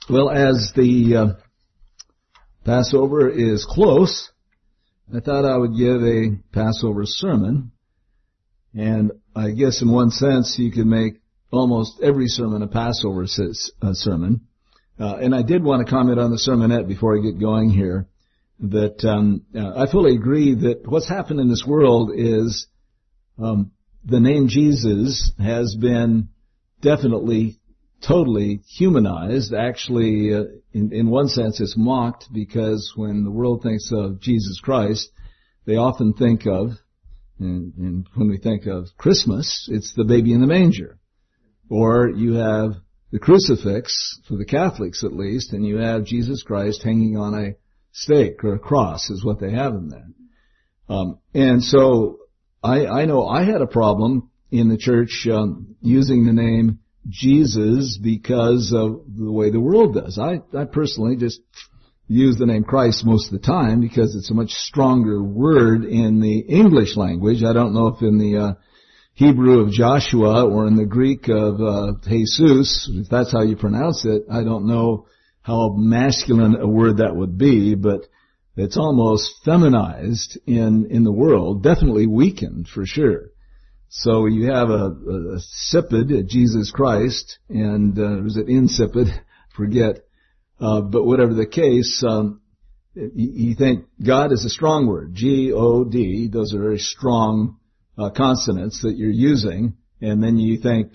Well, as the Passover is close, I thought I would give a Passover sermon. And I guess in one sense you could make almost every sermon a Passover sermon. And I did want to comment on the sermonette before I get going here, that I fully agree that what's happened in this world is the name Jesus has been definitely totally humanized. Actually, in one sense, it's mocked, because when the world thinks of Jesus Christ, they often think of, and when we think of Christmas, it's the baby in the manger. Or you have the crucifix, for the Catholics at least, and you have Jesus Christ hanging on a stake or a cross is what they have in there. And so I know I had a problem in the church using the name Jesus because of the way the world does. I personally just use the name Christ most of the time because it's a much stronger word in the English language. I don't know if in the Hebrew of Joshua or in the Greek of Jesus, if that's how you pronounce it, I don't know how masculine a word that would be, but it's almost feminized in the world, definitely weakened for sure. So you have a sipid, Jesus Christ, and was it insipid? Forget. But whatever the case, you think God is a strong word. G-O-D, those are very strong consonants that you're using. And then you think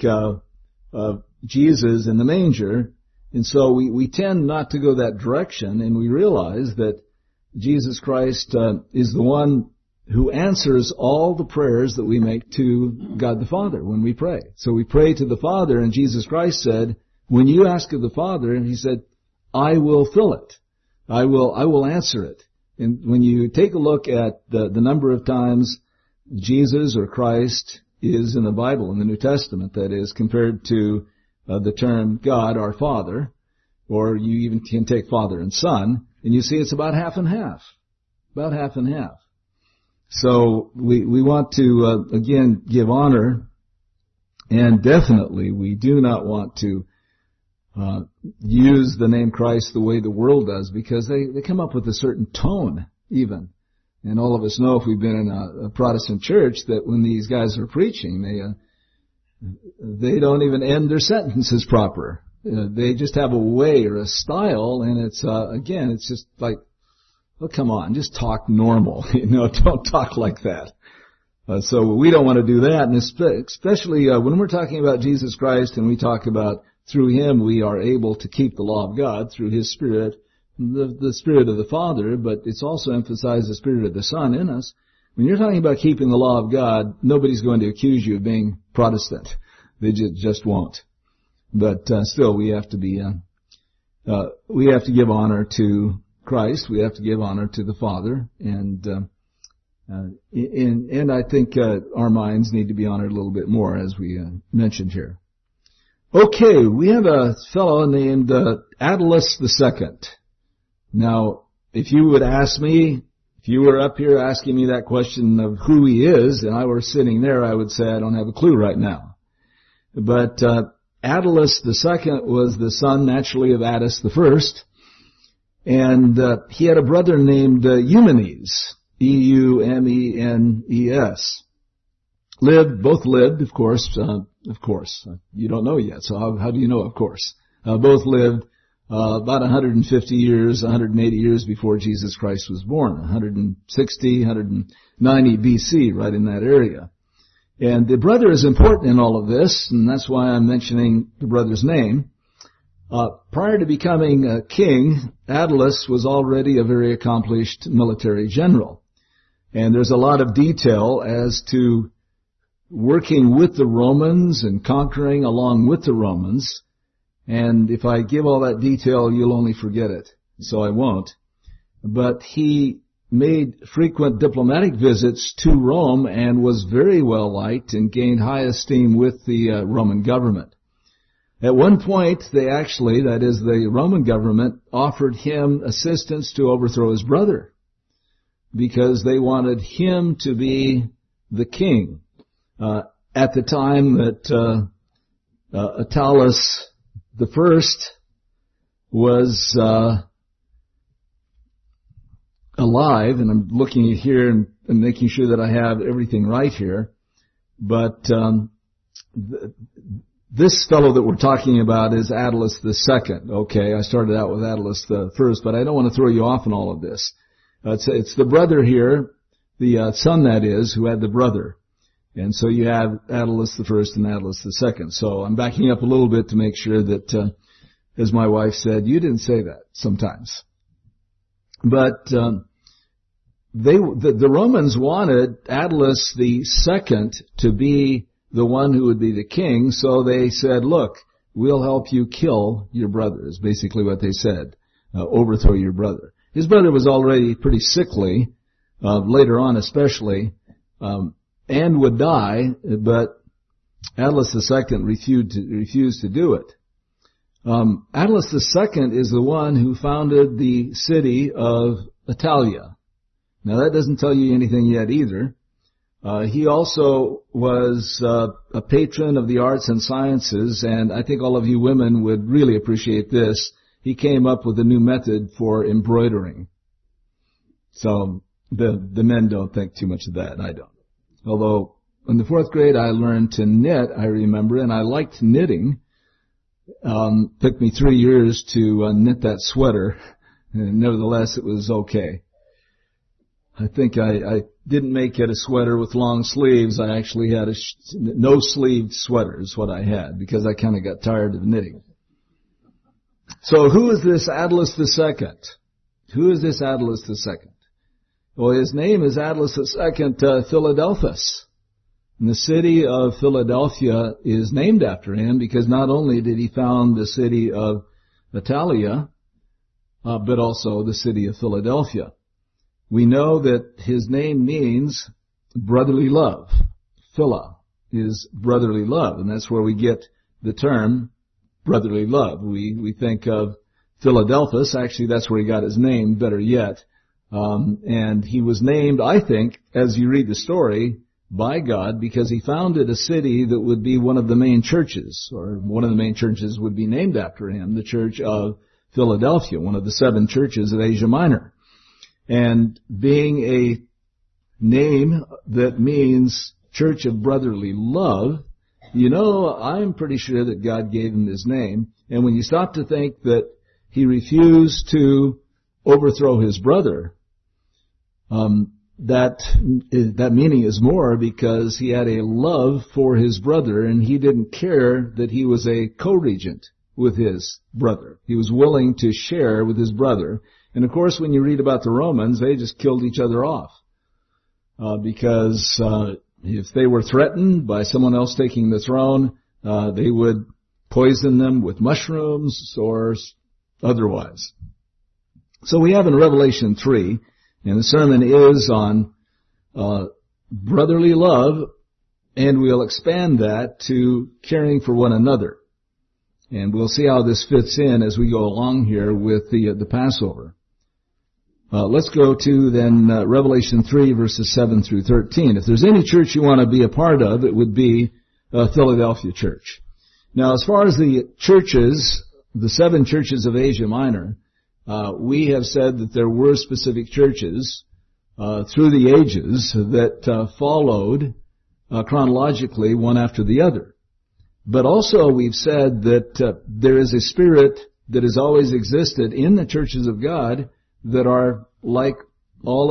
of Jesus in the manger. And so we tend not to go that direction, and we realize that Jesus Christ is the one who answers all the prayers that we make to God the Father when we pray. So we pray to the Father, and Jesus Christ said, when you ask of the Father, and He said, I will fill it. I will answer it. And when you take a look at the number of times Jesus or Christ is in the Bible, in the New Testament, that is, compared to the term God, our Father, or you even can take Father and Son, and you see it's about half and half. About half and half. So we want to, again, give honor, and definitely we do not want to use the name Christ the way the world does, because they come up with a certain tone, even. And all of us know, if we've been in a Protestant church, that when these guys are preaching, they don't even end their sentences proper. They just have a way or a style, and it's, again, it's just like, oh, come on, just talk normal. Don't talk like that. So we don't want to do that, and especially when we're talking about Jesus Christ and we talk about through Him we are able to keep the law of God through His Spirit, the Spirit of the Father, but it's also emphasized the Spirit of the Son in us. When you're talking about keeping the law of God, nobody's going to accuse you of being Protestant. They just won't. But still, we have to be, we have to give honor to Christ. We have to give honor to the Father, and I think our minds need to be honored a little bit more, as we mentioned here. Okay, we have a fellow named Attalus II. Now, if you would ask me, if you were up here asking me that question of who he is, and I were sitting there, I would say I don't have a clue right now. But Attalus II was the son, naturally, of Attis I. And he had a brother named Eumenes, E-U-M-E-N-E-S. Both lived, of course. You don't know yet, so how do you know, of course? Both lived about 150 years, 180 years before Jesus Christ was born, 160, 190 BC, right in that area. And the brother is important in all of this, and that's why I'm mentioning the brother's name. Prior to becoming a king, Attalus was already a very accomplished military general. And there's a lot of detail as to working with the Romans and conquering along with the Romans. And if I give all that detail, you'll only forget it. So I won't. But he made frequent diplomatic visits to Rome and was very well liked and gained high esteem with the Roman government. At one point, the Roman government offered him assistance to overthrow his brother, because they wanted him to be the king. At the time that Attalus I was alive, and I'm looking at here and making sure that I have everything right here, but this fellow that we're talking about is Attalus II. Okay, I started out with Attalus the first, but I don't want to throw you off in all of this. It's the brother here, the son that is, who had the brother. And so you have Attalus the first and Attalus the second. So I'm backing up a little bit to make sure that, as my wife said, you didn't say that sometimes. But the Romans wanted Attalus the second to be the one who would be the king, so they said, look, we'll help you kill your brother, is basically what they said, overthrow your brother. His brother was already pretty sickly, later on especially, and would die, but Attalus II refused to do it. Attalus II is the one who founded the city of Attalia. Now that doesn't tell you anything yet either. He also was a patron of the arts and sciences, and I think all of you women would really appreciate this. He came up with a new method for embroidering. So the men don't think too much of that, and I don't. Although in the 4th grade I learned to knit, I remember, and I liked knitting. Took me 3 years to knit that sweater, and nevertheless it was okay. I think I didn't make it a sweater with long sleeves. I actually had a no-sleeved sweater is what I had, because I kind of got tired of knitting. So who is this Attalus II? Who is this Attalus II? Well, his name is Attalus II Philadelphus. And the city of Philadelphia is named after him because not only did he found the city of Attalia, but also the city of Philadelphia. We know that his name means brotherly love. Phila is brotherly love, and that's where we get the term brotherly love. We think of Philadelphus. Actually, that's where he got his name, better yet. And he was named, I think, as you read the story, by God because he founded a city that would be one of the main churches, or one of the main churches would be named after him, the Church of Philadelphia, one of the 7 churches of Asia Minor. And being a name that means Church of Brotherly Love, you know, I'm pretty sure that God gave him his name. And when you stop to think that he refused to overthrow his brother, that meaning is more because he had a love for his brother, and he didn't care that he was a co-regent with his brother. He was willing to share with his brother. And of course, when you read about the Romans, they just killed each other off. Because if they were threatened by someone else taking the throne, they would poison them with mushrooms or otherwise. So we have in Revelation 3, and the sermon is on brotherly love, and we'll expand that to caring for one another. And we'll see how this fits in as we go along here with the Passover. Let's go to then Revelation 3, verses 7 through 13. If there's any church you want to be a part of, it would be Philadelphia Church. Now, as far as the churches, the 7 churches of Asia Minor, we have said that there were specific churches through the ages that followed chronologically one after the other. But also we've said that there is a spirit that has always existed in the churches of God that are like all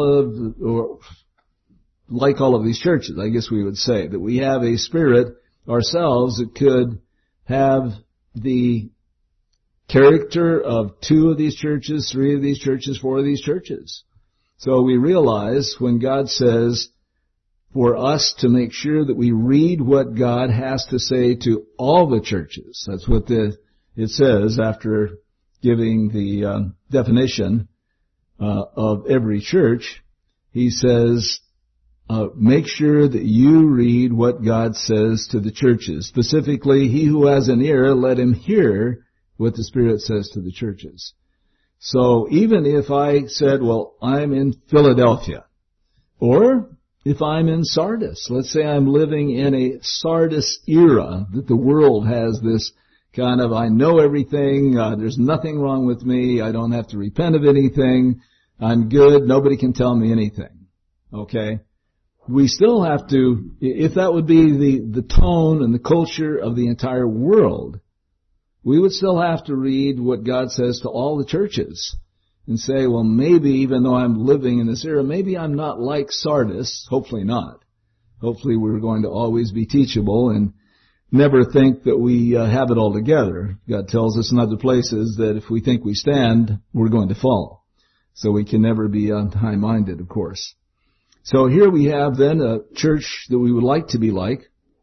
of these churches, I guess we would say. That we have a spirit ourselves that could have the character of 2 of these churches, 3 of these churches, 4 of these churches. So we realize when God says for us to make sure that we read what God has to say to all the churches. That's what it says after giving the definition of every church. He says, make sure that you read what God says to the churches. Specifically, he who has an ear, let him hear what the Spirit says to the churches. So even if I said, well, I'm in Philadelphia, or if I'm in Sardis, let's say I'm living in a Sardis era, that the world has this kind of, I know everything, there's nothing wrong with me, I don't have to repent of anything, I'm good, nobody can tell me anything. Okay? We still have to, if that would be the tone and the culture of the entire world, we would still have to read what God says to all the churches and say, well, maybe even though I'm living in this era, maybe I'm not like Sardis. Hopefully not. Hopefully we're going to always be teachable and never think that we have it all together. God tells us in other places that if we think we stand, we're going to fall. So we can never be high-minded, of course. So here we have then a church that we would like to be like.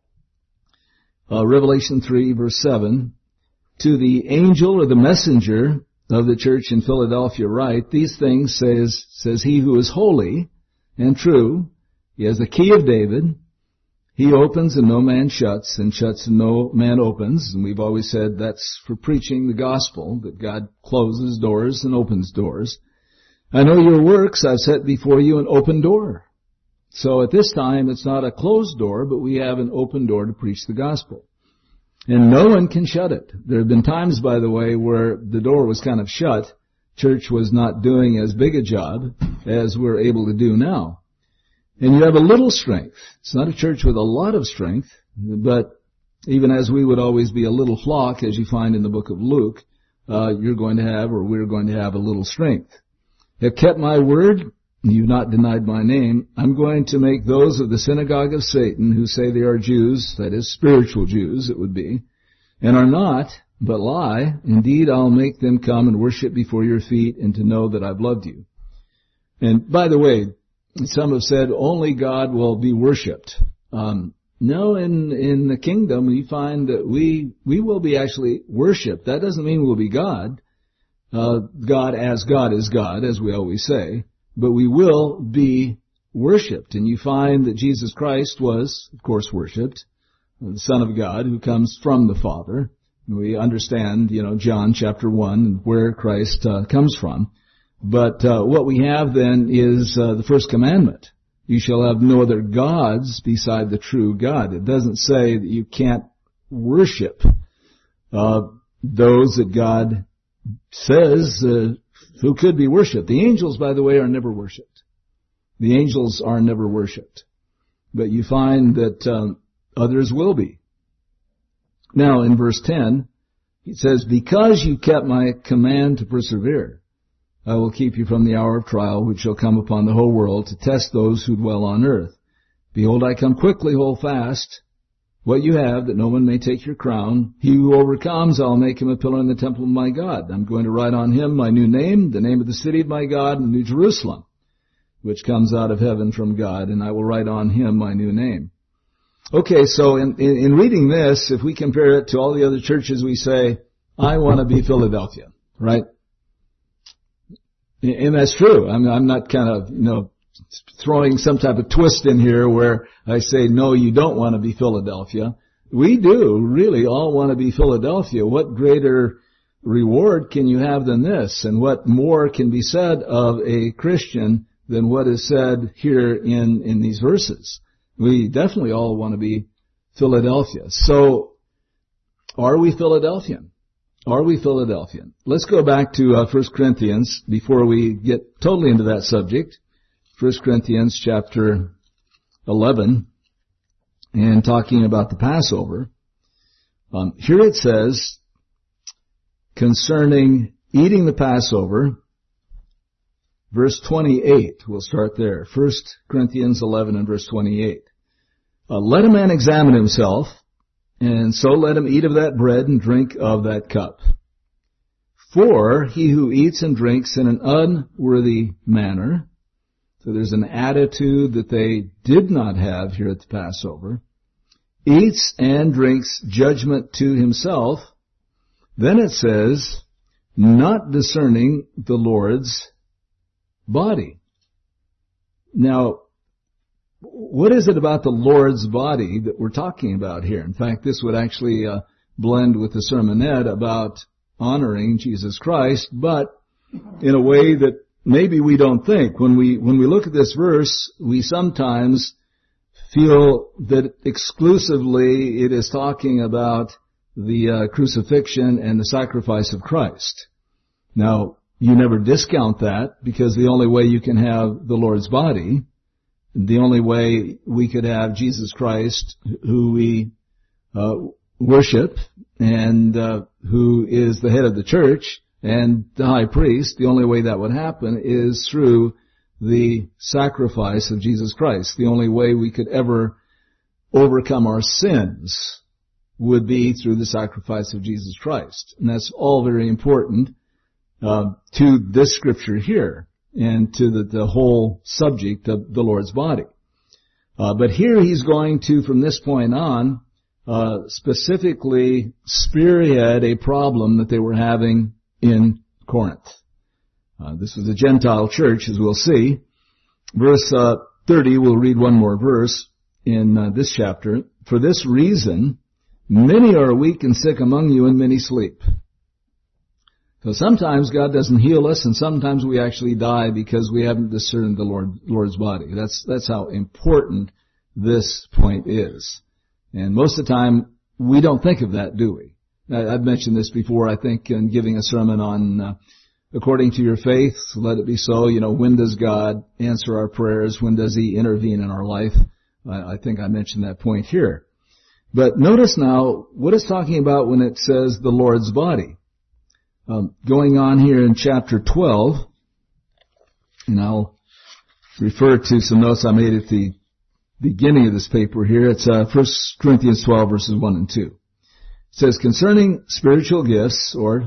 Revelation 3 verse 7. To the angel or the messenger of the church in Philadelphia write, these things says he who is holy and true. He has the key of David. He opens and no man shuts, and shuts and no man opens. And we've always said that's for preaching the gospel, that God closes doors and opens doors. I know your works, I've set before you an open door. So at this time, it's not a closed door, but we have an open door to preach the gospel. And no one can shut it. There have been times, by the way, where the door was kind of shut. Church was not doing as big a job as we're able to do now. And you have a little strength. It's not a church with a lot of strength, but even as we would always be a little flock, as you find in the book of Luke, you're going to have, or we're going to have a little strength. Have kept my word, you've not denied my name. I'm going to make those of the synagogue of Satan who say they are Jews, that is spiritual Jews it would be, and are not, but lie. Indeed, I'll make them come and worship before your feet and to know that I've loved you. And by the way, some have said only God will be worshipped. No, in the kingdom we find that we will be actually worshipped. That doesn't mean we'll be God. God is God, as we always say. But we will be worshipped. And you find that Jesus Christ was, of course, worshipped. The Son of God who comes from the Father. And we understand, John chapter 1, where Christ comes from. But what we have then is the first commandment. You shall have no other gods beside the true God. It doesn't say that you can't worship those that God says who could be worshipped. The angels, by the way, are never worshipped. The angels are never worshipped. But you find that others will be. Now, in verse 10, it says, because you kept my command to persevere, I will keep you from the hour of trial which shall come upon the whole world to test those who dwell on earth. Behold, I come quickly, hold fast what you have, that no one may take your crown. He who overcomes, I'll make him a pillar in the temple of my God. I'm going to write on him my new name, the name of the city of my God, and New Jerusalem, which comes out of heaven from God, and I will write on him my new name. Okay, so in reading this, if we compare it to all the other churches, we say, I want to be Philadelphia, right? And that's true. I'm not kind of, throwing some type of twist in here where I say, no, you don't want to be Philadelphia. We do really all want to be Philadelphia. What greater reward can you have than this? And what more can be said of a Christian than what is said here in these verses? We definitely all want to be Philadelphia. So, are we Philadelphian? Are we Philadelphian? Let's go back to 1 Corinthians before we get totally into that subject. 1 Corinthians chapter 11, and talking about the Passover. Here it says, concerning eating the Passover, verse 28, we'll start there. 1 Corinthians 11 and verse 28. Let a man examine himself, and so let him eat of that bread and drink of that cup. For he who eats and drinks in an unworthy manner, so there's an attitude that they did not have here at the Passover, eats and drinks judgment to himself. Then it says, not discerning the Lord's body. Now, what is it about the Lord's body that we're talking about here? In fact, this would actually blend with the sermonette about honoring Jesus Christ, but in a way that maybe we don't think. When we look at this verse, we sometimes feel that exclusively it is talking about the crucifixion and the sacrifice of Christ. Now, you never discount that, because the only way you can have the Lord's body, the only way we could have Jesus Christ, who we worship, and who is the head of the church and the high priest, the only way that would happen is through the sacrifice of Jesus Christ. The only way we could ever overcome our sins would be through the sacrifice of Jesus Christ. And that's all very important to this scripture here and to the whole subject of the Lord's body. But here he's going to, from this point on, specifically spearhead a problem that they were having in Corinth. This was a Gentile church, as we'll see. Verse 30, we'll read one more verse in this chapter. For this reason, many are weak and sick among you, and many sleep. So sometimes God doesn't heal us, and sometimes we actually die because we haven't discerned the Lord's body. That's how important this point is. And most of the time, we don't think of that, do we? I've mentioned this before, I think, in giving a sermon on according to your faith, let it be so. When does God answer our prayers? When does He intervene in our life? I think I mentioned that point here. But notice now what it's talking about when it says the Lord's body. Going on here in chapter 12, and I'll refer to some notes I made at the beginning of this paper here. It's 1 Corinthians 12, verses 1 and 2. It says, concerning spiritual gifts, or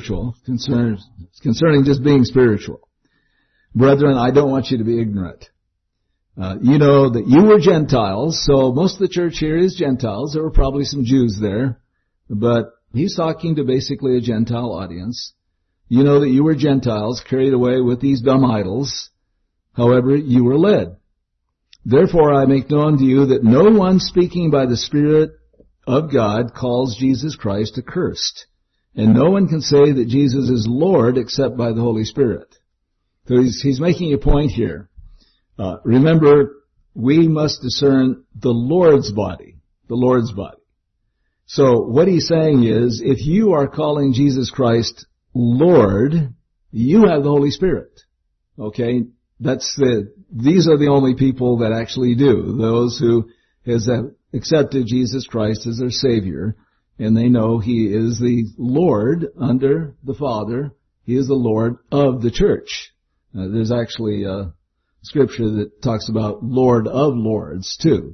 concerning just being spiritual. Brethren, I don't want you to be ignorant. You know that you were Gentiles, so most of the church here is Gentiles. There were probably some Jews there, but he's talking to basically a Gentile audience. You know that you were Gentiles, carried away with these dumb idols. However, you were led. Therefore I make known to you that no one speaking by the Spirit of God calls Jesus Christ accursed. And no one can say that Jesus is Lord except by the Holy Spirit. So he's making a point here. Remember, we must discern the Lord's body. The Lord's body. So what he's saying is, if you are calling Jesus Christ Lord, you have the Holy Spirit. Okay? These are the only people that actually do. Those who has accepted Jesus Christ as their Savior, and they know He is the Lord under the Father. He is the Lord of the church. There's actually a scripture that talks about Lord of Lords too.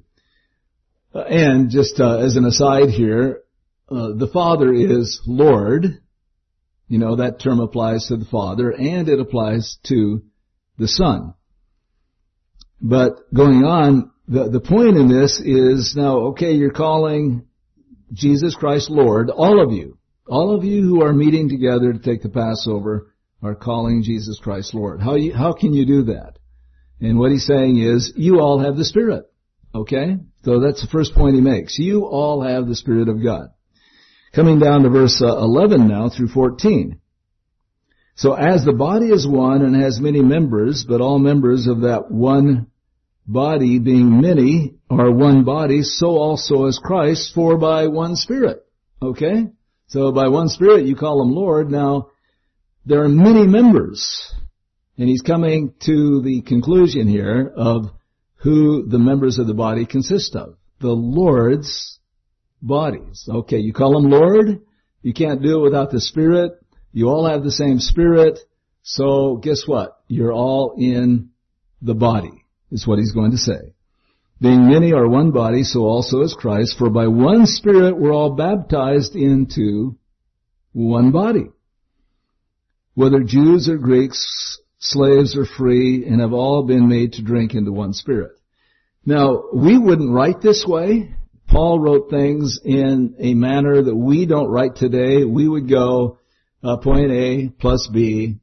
And just as an aside here, the Father is Lord. That term applies to the Father, and it applies to the Son. But going on, the point in this is now, okay, you're calling Jesus Christ Lord. All of you who are meeting together to take the Passover are calling Jesus Christ Lord. How can you do that? And what he's saying is, you all have the Spirit. Okay? So that's the first point he makes. You all have the Spirit of God. Coming down to verse 11 now through 14. So as the body is one and has many members, but all members of that one body being many are one body, so also is Christ, for by one Spirit. Okay? So by one Spirit you call Him Lord. Now, there are many members. And he's coming to the conclusion here of who the members of the body consist of. The Lord's bodies. Okay, you call Him Lord. You can't do it without the Spirit. You all have the same Spirit. So guess what? You're all in the body, is what he's going to say. Being many are one body, so also is Christ. For by one Spirit we're all baptized into one body. Whether Jews or Greeks, slaves are free, and have all been made to drink into one Spirit. Now, we wouldn't write this way. Paul wrote things in a manner that we don't write today. We would go point A plus B,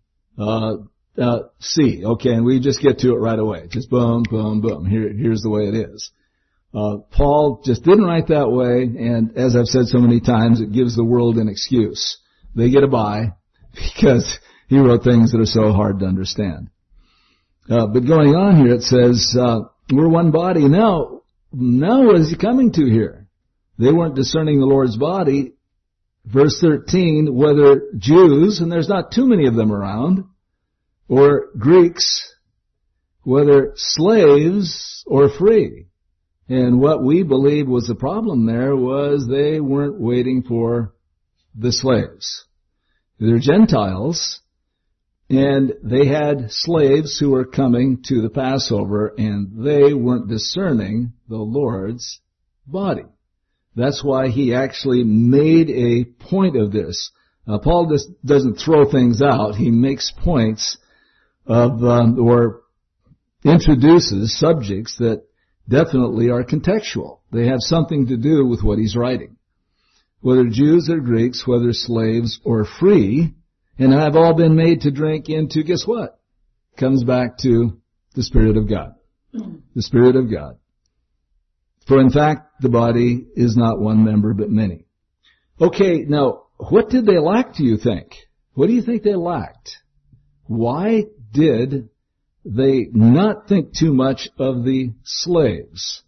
C. Okay, and we just get to it right away. Just boom, boom, boom. Here's the way it is. Paul just didn't write that way, and as I've said so many times, it gives the world an excuse. They get a bye because he wrote things that are so hard to understand. But going on here, it says, we're one body. Now what is he coming to here? They weren't discerning the Lord's body. verse 13, whether Jews, and there's not too many of them around, or Greeks, whether slaves or free. And what we believe was the problem there was they weren't waiting for the slaves. They're Gentiles, and they had slaves who were coming to the Passover, and they weren't discerning the Lord's body. That's why he actually made a point of this. Paul just doesn't throw things out. He makes points of, or introduces subjects that definitely are contextual. They have something to do with what he's writing. Whether Jews or Greeks, whether slaves or free, and have all been made to drink into, guess what? Comes back to the Spirit of God. The Spirit of God. For in fact, the body is not one member but many. Okay, now, what did they lack, do you think? What do you think they lacked? Why did they not think too much of the slaves?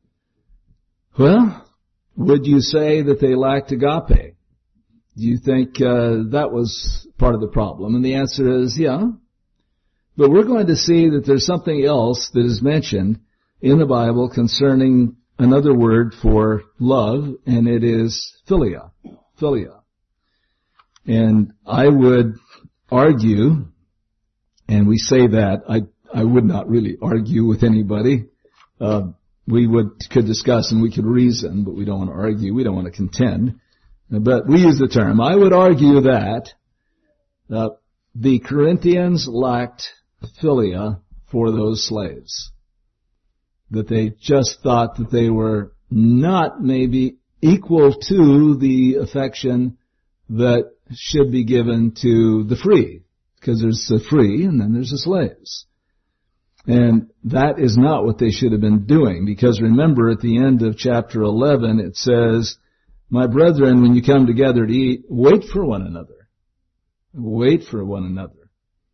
Well, would you say that they lacked agape? Do you think that was part of the problem? And the answer is, yeah. But we're going to see that there's something else that is mentioned in the Bible concerning another word for love, and it is philia. Philia. And I would argue, and we say that, I would not really argue with anybody. We could discuss and we could reason, but we don't want to argue. We don't want to contend. But we use the term. I would argue that the Corinthians lacked philia for those slaves. That they just thought that they were not maybe equal to the affection that should be given to the free. Because there's the free and then there's the slaves. And that is not what they should have been doing. Because remember, at the end of chapter 11, it says, my brethren, when you come together to eat, wait for one another. Wait for one another.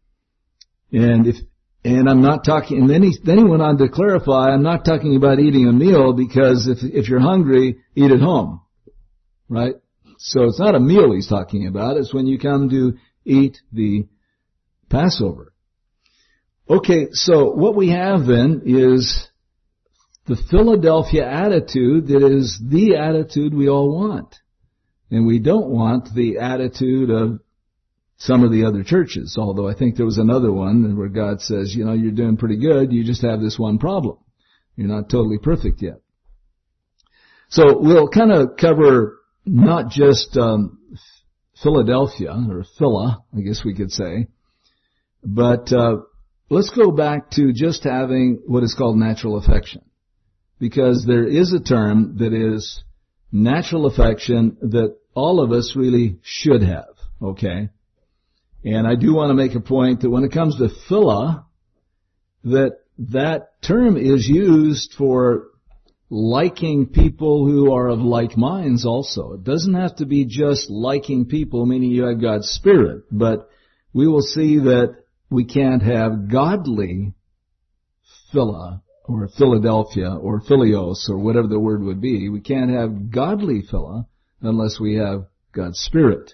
And I'm not talking, and then he went on to clarify, I'm not talking about eating a meal because if you're hungry, eat at home. Right? So it's not a meal he's talking about, it's when you come to eat the Passover. Okay, so what we have then is the Philadelphia attitude that is the attitude we all want. And we don't want the attitude of some of the other churches, although I think there was another one where God says, you know, you're doing pretty good, you just have this one problem. You're not totally perfect yet. So we'll kind of cover not just Philadelphia, or Phila, I guess we could say, but let's go back to just having what is called natural affection. Because there is a term that is natural affection that all of us really should have, okay? And I do want to make a point that when it comes to phila, that term is used for liking people who are of like minds also. It doesn't have to be just liking people, meaning you have God's Spirit, but we will see that we can't have godly phila, or Philadelphia, or Philios, or whatever the word would be. We can't have godly phila unless we have God's Spirit.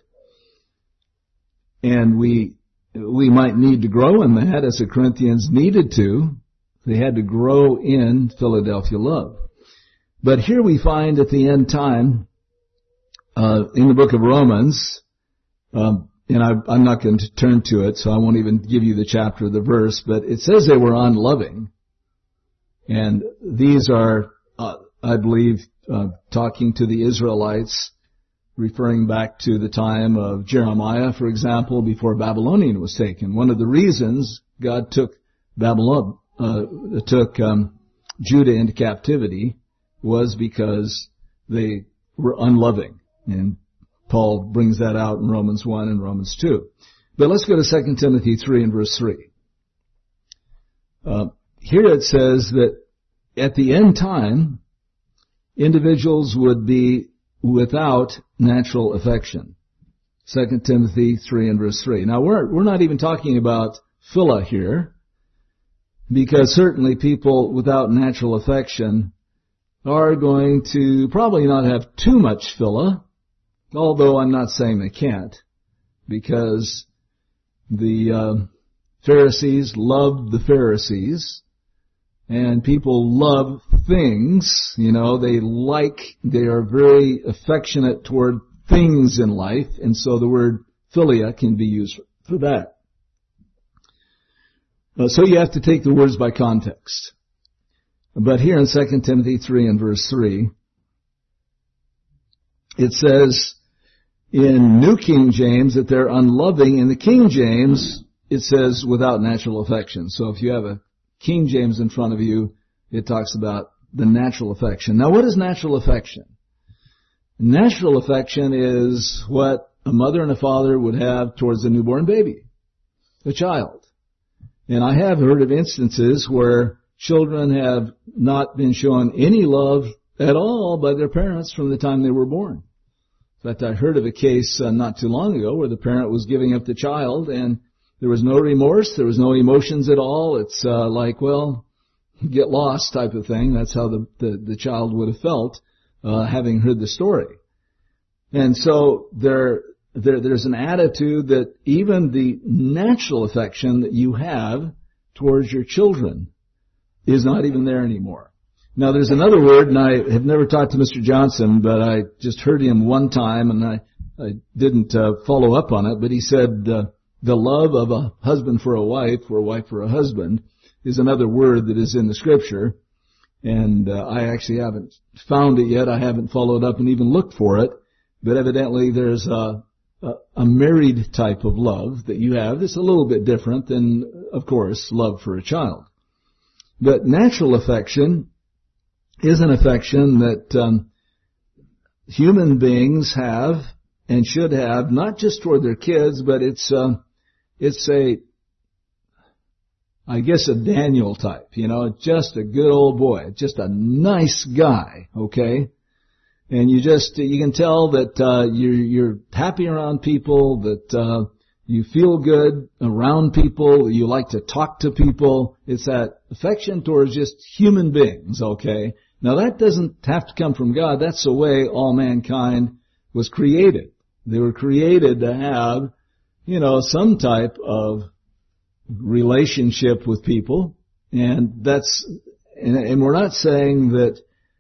And we might need to grow in that, as the Corinthians needed to. They had to grow in Philadelphia love. But here we find at the end time, in the book of Romans, and I'm not going to turn to it, so I won't even give you the chapter or the verse, but it says they were unloving. And these are, I believe, talking to the Israelites, referring back to the time of Jeremiah, for example, before Babylonian was taken. One of the reasons God took Judah into captivity was because they were unloving. And Paul brings that out in Romans 1 and Romans 2. But let's go to 2 Timothy 3 and verse 3. Here it says that at the end time, individuals would be without natural affection. 2 Timothy 3 and verse 3. Now we're not even talking about phila here, because certainly people without natural affection are going to probably not have too much phila, Although I'm not saying they can't, because the Pharisees loved the Pharisees, and people love things, they are very affectionate toward things in life, and so the word philia can be used for that. So you have to take the words by context. But here in 2 Timothy 3 and verse 3, it says in New King James that they're unloving. In the King James, it says without natural affection. So if you have a King James in front of you, it talks about the natural affection. Now what is natural affection? Natural affection is what a mother and a father would have towards a newborn baby, a child. And I have heard of instances where children have not been shown any love at all by their parents from the time they were born. In fact, I heard of a case not too long ago where the parent was giving up the child and there was no remorse, there was no emotions at all. It's get lost type of thing. That's how the child would have felt having heard the story. And so there's an attitude that even the natural affection that you have towards your children is not even there anymore. Now there's another word, and I have never talked to Mr. Johnson, but I just heard him one time, and I didn't follow up on it, but he said the love of a husband for a wife, or a wife for a husband, is another word that is in the Scripture, and I actually haven't found it yet. I haven't followed up and even looked for it, but evidently there's a married type of love that you have that's a little bit different than, of course, love for a child. But natural affection is an affection that human beings have and should have, not just toward their kids, but it's a Daniel type, just a good old boy, just a nice guy, okay? And you can tell that you're happy around people, that you feel good around people, you like to talk to people. It's that affection towards just human beings, okay? Now that doesn't have to come from God. That's the way all mankind was created. They were created to have, some type of relationship with people. And we're not saying that,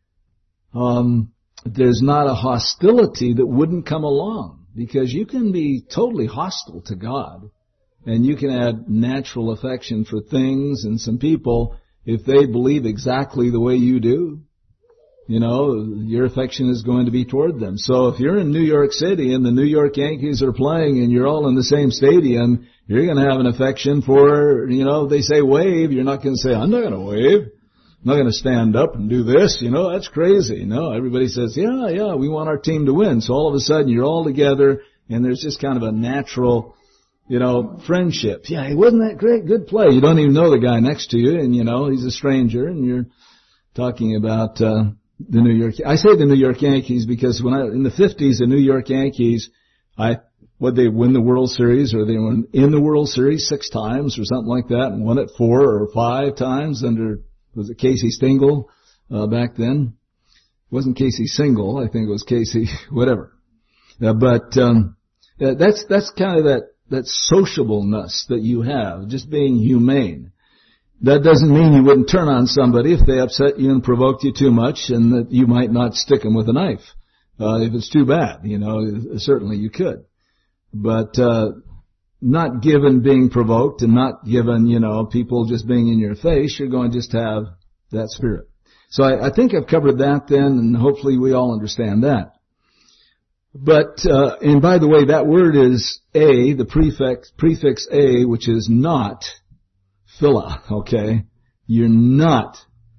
there's not a hostility that wouldn't come along, because you can be totally hostile to God and you can have natural affection for things and some people if they believe exactly the way you do. Your affection is going to be toward them. So if you're in New York City and the New York Yankees are playing and you're all in the same stadium, you're going to have an affection for, they say wave, you're not going to say, I'm not going to wave. I'm not going to stand up and do this, that's crazy. No, everybody says, yeah, we want our team to win. So all of a sudden you're all together and there's just kind of a natural, friendship. Yeah, hey, wasn't that great? Good play. You don't even know the guy next to you and, he's a stranger and you're talking about, the New York, I say the New York Yankees because in the 50s, the New York Yankees, would they win the World Series, or they were in the World Series 6 times or something like that and won it 4 or 5 times under, was it Casey Stengel, back then? It wasn't Casey Single, I think it was Casey, whatever. But that's kind of that sociableness that you have, just being humane. That doesn't mean you wouldn't turn on somebody if they upset you and provoked you too much, and that you might not stick them with a knife. If it's too bad, certainly you could. But, not given being provoked and not given, people just being in your face, you're going to just have that spirit. So I think I've covered that then, and hopefully we all understand that. But, and by the way, that word is a, the prefix a, which is not phila, okay? You're not,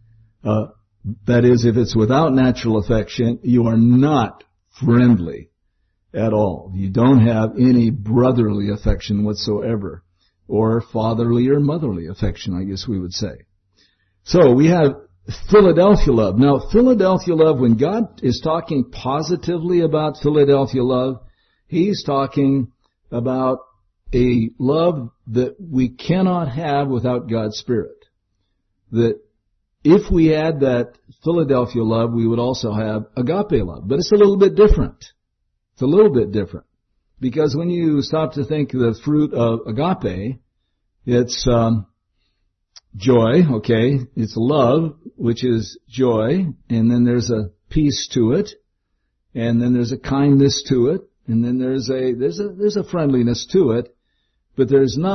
that is, if it's without natural affection, you are not friendly at all. You don't have any brotherly affection whatsoever, or fatherly or motherly affection, I guess we would say. So we have Philadelphia love. Now, Philadelphia love, when God is talking positively about Philadelphia love, He's talking about a love that we cannot have without God's Spirit. That if we had that Philadelphia love, we would also have agape love. But it's a little bit different. It's a little bit different. Because when you stop to think of the fruit of agape, it's joy, okay? It's love, which is joy, and then there's a peace to it, and then there's a kindness to it, and then there's a friendliness to it, but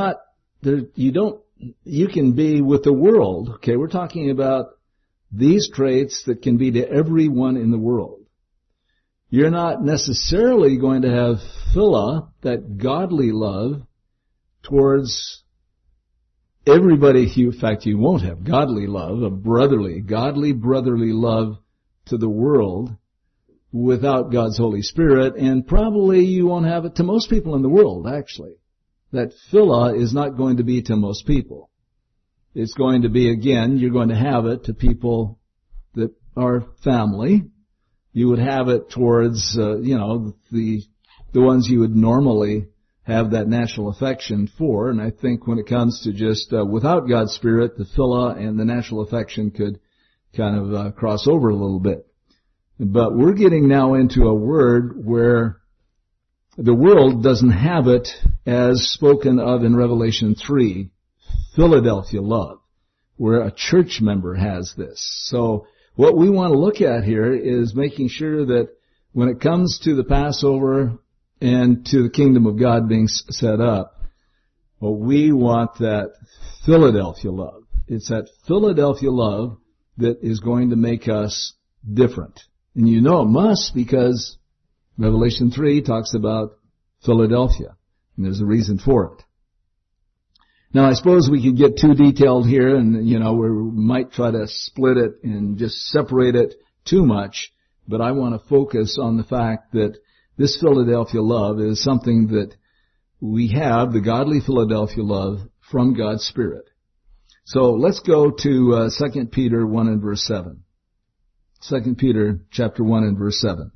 you can be with the world, okay? We're talking about these traits that can be to everyone in the world. You're not necessarily going to have philia, that godly love, towards everybody. In fact, you won't have godly love, godly brotherly love to the world without God's Holy Spirit, and probably you won't have it to most people in the world, actually. That philia is not going to be to most people. It's going to be, again, you're going to have it to people that are family. You would have it towards, the ones you would normally have that natural affection for. And I think when it comes to just without God's Spirit, the philia and the natural affection could kind of cross over a little bit. But we're getting now into a word where the world doesn't have it as spoken of in Revelation 3, Philadelphia love, where a church member has this. So what we want to look at here is making sure that when it comes to the Passover and to the kingdom of God being set up, well, we want that Philadelphia love. It's that Philadelphia love that is going to make us different. And you know it must, because Revelation 3 talks about Philadelphia, and there's a reason for it. Now, I suppose we could get too detailed here, and, we might try to split it and just separate it too much, but I want to focus on the fact that this Philadelphia love is something that we have, the godly Philadelphia love, from God's Spirit. So let's go to 2 Peter 1 and verse 7. 2 Peter chapter 1 and verse 7.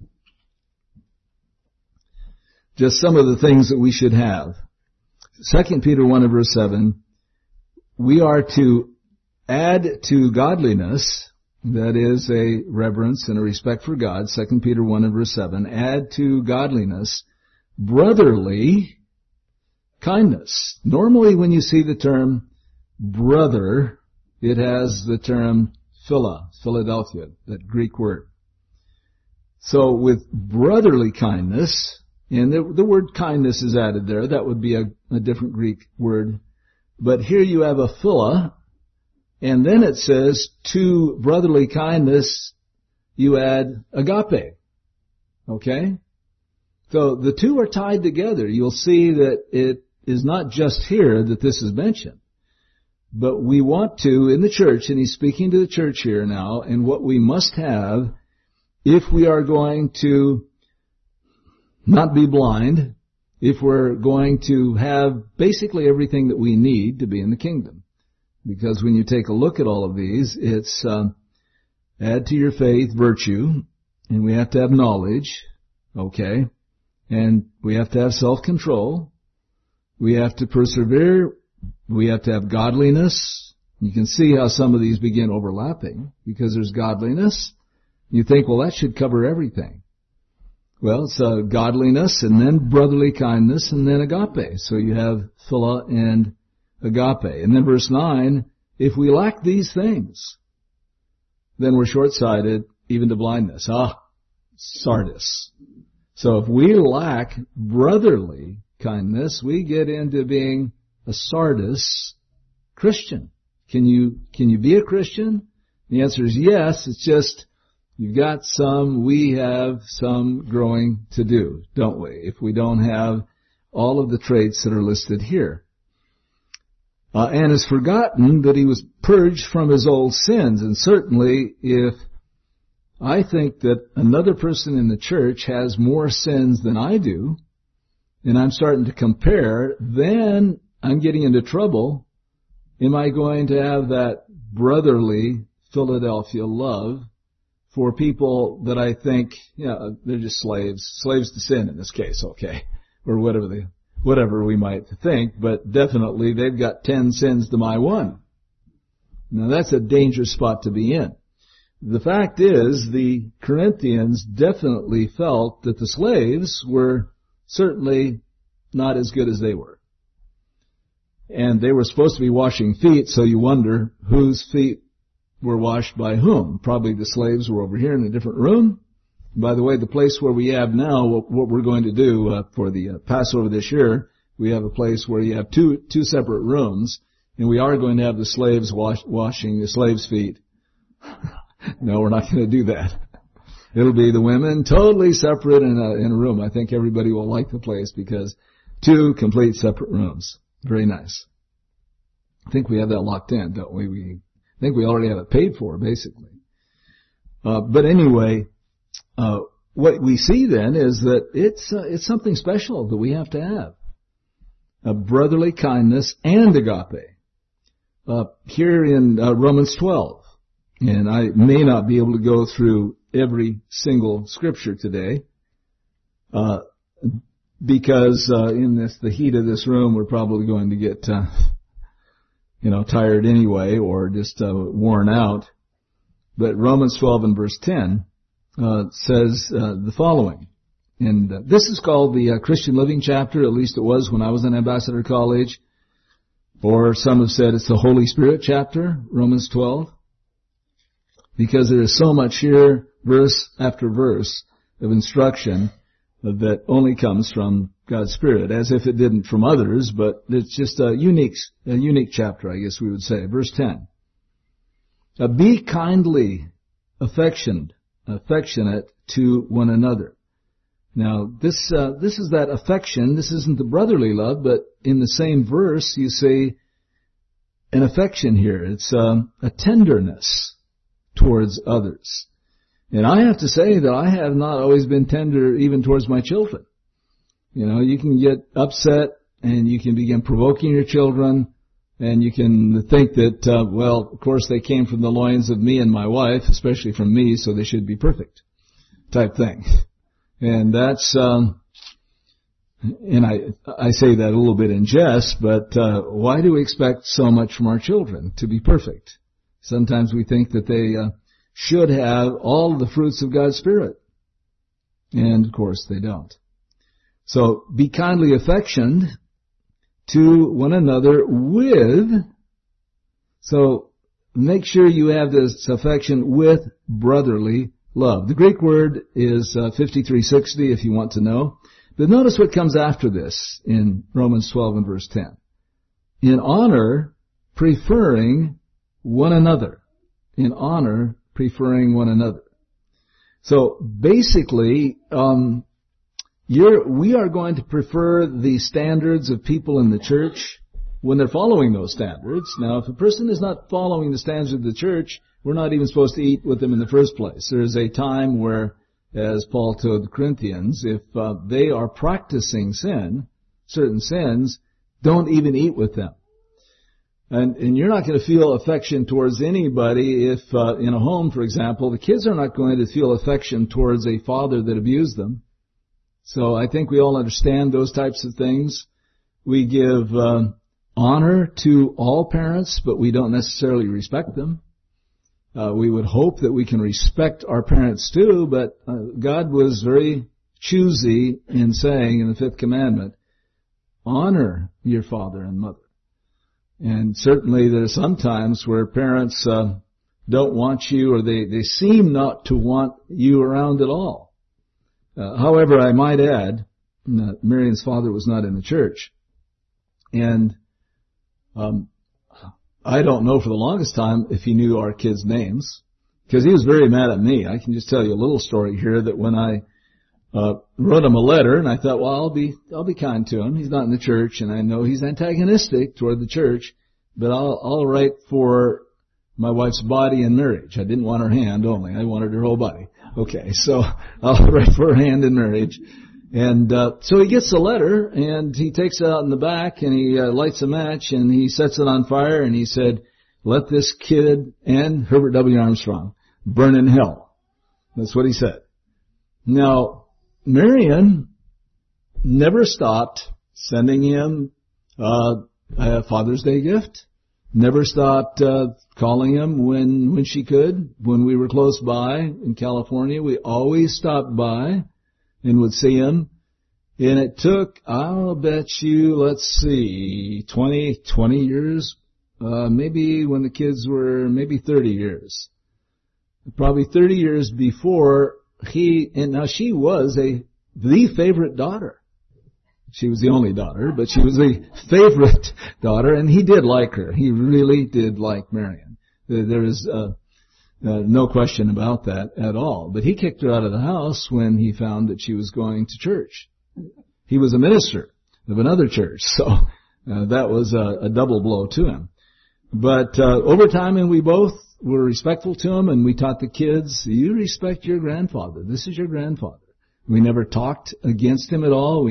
Just some of the things that we should have. 2 Peter 1 and verse 7, we are to add to godliness, that is a reverence and a respect for God, 2 Peter 1 and verse 7, add to godliness brotherly kindness. Normally when you see the term brother, it has the term Philadelphia, that Greek word. So with brotherly kindness, and the word kindness is added there. That would be a different Greek word. But here you have a philia, and then it says, to brotherly kindness, you add agape. Okay? So the two are tied together. You'll see that it is not just here that this is mentioned. But we want to, in the church, and he's speaking to the church here now, and what we must have, if we are going to not be blind, if we're going to have basically everything that we need to be in the kingdom. Because when you take a look at all of these, it's add to your faith virtue, and we have to have knowledge, okay? And we have to have self-control. We have to persevere. We have to have godliness. You can see how some of these begin overlapping, because there's godliness. You think, well, that should cover everything. Well, it's godliness, and then brotherly kindness, and then agape. So you have philia and agape. And then verse 9, if we lack these things, then we're short-sighted, even to blindness. Sardis. So if we lack brotherly kindness, we get into being a Sardis Christian. Can you be a Christian? The answer is yes. It's just we have some growing to do, don't we? If we don't have all of the traits that are listed here. And has forgotten that he was purged from his old sins. And certainly if I think that another person in the church has more sins than I do, and I'm starting to compare, then I'm getting into trouble. Am I going to have that brotherly Philadelphia love for people that I think, they're just slaves to sin in this case, okay, or whatever we might think, but definitely they've got 10 sins to my 1. Now that's a dangerous spot to be in. the fact is the Corinthians definitely felt that the slaves were certainly not as good as they were. And they were supposed to be washing feet, so you wonder whose feet were washed by whom. Probably the slaves were over here in a different room. By the way, the place where we have now, what we're going to do for the Passover this year, we have a place where you have two separate rooms, and we are going to have the slaves washing the slaves' feet. No, we're not going to do that. It'll be the women totally separate in a room. I think everybody will like the place because 2 complete separate rooms. Very nice. I think we have that locked in, don't we? I think we already have it paid for, basically. But anyway, what we see then is that it's something special that we have to have. A brotherly kindness and agape. Here in Romans 12, and I may not be able to go through every single scripture today, because in the heat of this room, we're probably going to get tired anyway, or just worn out. But Romans 12 and verse 10 says the following, and this is called the Christian Living chapter. At least it was when I was in Ambassador College. Or some have said it's the Holy Spirit chapter, Romans 12, because there is so much here, verse after verse, of instruction that only comes from God's Spirit, as if it didn't from others, but it's just a unique chapter, I guess we would say. Verse 10. Be kindly affectionate to one another. Now, this is that affection. This isn't the brotherly love, but in the same verse, you see an affection here. It's a tenderness towards others. And I have to say that I have not always been tender even towards my children. You can get upset and you can begin provoking your children, and you can think that, of course they came from the loins of me and my wife, especially from me, so they should be perfect, type thing. And that's, and I say that a little bit in jest, but why do we expect so much from our children to be perfect? Sometimes we think that they should have all the fruits of God's Spirit. And of course they don't. So be kindly affectioned to one another so make sure you have this affection with brotherly love. The Greek word is 5360 if you want to know. But notice what comes after this in Romans 12 and verse 10. In honor, preferring one another. In honor, preferring one another. So basically, we are going to prefer the standards of people in the church when they're following those standards. Now, if a person is not following the standards of the church, we're not even supposed to eat with them in the first place. There is a time where, as Paul told the Corinthians, if they are practicing certain sins, don't even eat with them. And you're not going to feel affection towards anybody if, in a home, for example, the kids are not going to feel affection towards a father that abused them. So I think we all understand those types of things. We give honor to all parents, but we don't necessarily respect them. We would hope that we can respect our parents too, but God was very choosy in saying in the 5th commandment, honor your father and mother. And certainly there are some times where parents don't want you, or they seem not to want you around at all. However, I might add, Marion's father was not in the church. And I don't know for the longest time if he knew our kids' names, because he was very mad at me. I can just tell you a little story here that when I wrote him a letter, and I thought, well, I'll be kind to him. He's not in the church, and I know he's antagonistic toward the church, but I'll write for my wife's body and marriage. I didn't want her hand only. I wanted her whole body. Okay, so I'll write for her hand in marriage. And so he gets the letter, and he takes it out in the back, and he lights a match, and he sets it on fire, and he said, let this kid and Herbert W. Armstrong burn in hell. That's what he said. Now, Marion never stopped sending him a Father's Day gift, Never stopped calling him when she could. When we were close by in California, we always stopped by and would see him. And it took, I'll bet you, let's see, 20 years, maybe when the kids were maybe 30 years. Probably 30 years before now she was the favorite daughter. She was the only daughter, but she was the favorite daughter, and he did like her. He really did like Marion. There is no question about that at all. But he kicked her out of the house when he found that she was going to church. He was a minister of another church, so that was a double blow to him. But over time, and we both were respectful to him, and we taught the kids, you respect your grandfather. This is your grandfather. We never talked against him at all.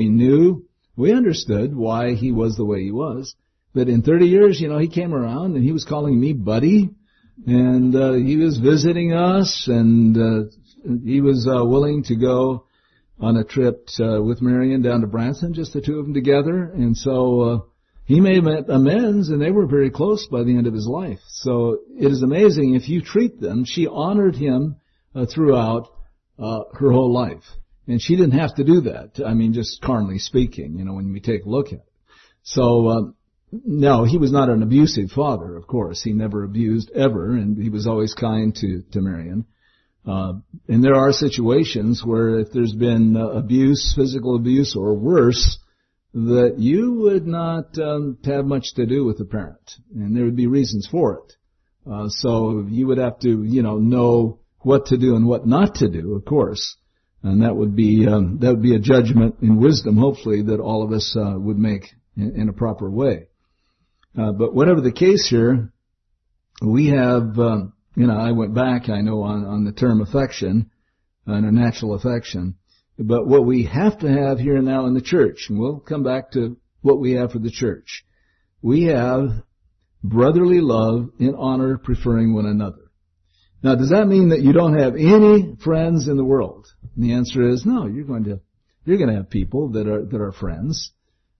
We understood why he was the way he was. But in 30 years, he came around and he was calling me buddy, and he was visiting us, and he was willing to go on a trip with Marion down to Branson, just the two of them together. And so he made amends, and they were very close by the end of his life. So it is amazing. If you treat them, she honored him throughout her whole life. And she didn't have to do that. I mean, just carnally speaking, when we take a look at it. So, no, he was not an abusive father, of course. He never abused ever, and he was always kind to Marion. And there are situations where if there's been abuse, physical abuse, or worse, that you would not have much to do with the parent, and there would be reasons for it. So you would have to, know what to do and what not to do, of course. And that would be a judgment in wisdom, hopefully, that all of us would make in a proper way. But whatever the case here, we have, I went back, I know, on the term affection, and a natural affection. But what we have to have here now in the church, and we'll come back to what we have for the church, we have brotherly love in honor, preferring one another. Now, does that mean that you don't have any friends in the world? And the answer is no. You're going to have people that are friends,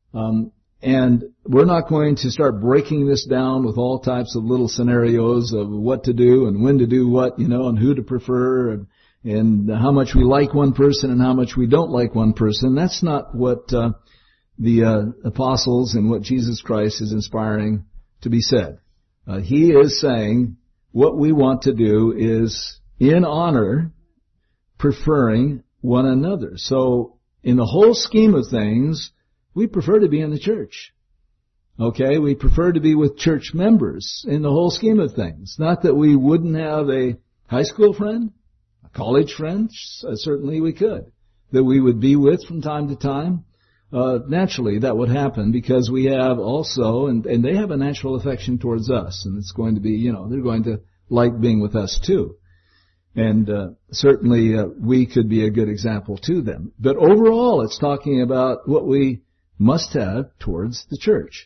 and we're not going to start breaking this down with all types of little scenarios of what to do and when to do what, and who to prefer and how much we like one person and how much we don't like one person. That's not what the apostles and what Jesus Christ is inspiring to be said. He is saying what we want to do is in honor, preferring one another. So in the whole scheme of things, we prefer to be in the church. Okay, we prefer to be with church members in the whole scheme of things. Not that we wouldn't have a high school friend, a college friend, certainly we could, that we would be with from time to time. Naturally, that would happen because we have also, and they have a natural affection towards us, and it's going to be, they're going to like being with us too. And certainly we could be a good example to them. But overall, it's talking about what we must have towards the church.